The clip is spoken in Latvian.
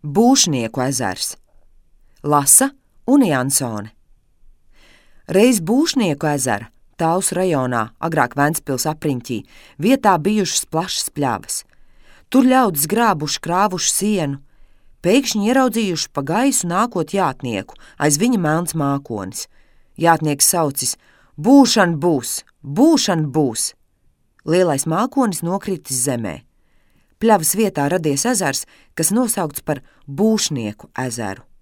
Būšnieku ezers. Lasa Une Jansone. Reiz Būšnieku ezera, Tāvs rajonā, agrāk Ventspils apriņķī, vietā bijušas plašas pļavas. Tur ļaudis grābuši krāvuši sienu, pēkšņi ieraudzījuši pa gaisu nākot jātnieku, aiz viņa melns mākonis. Jātnieks saucis: "Būšana būs, būšana būs!" Lielais mākonis nokritis zemē. Pļavas vietā radies ezers, kas nosaukts par Būšnieku ezeru.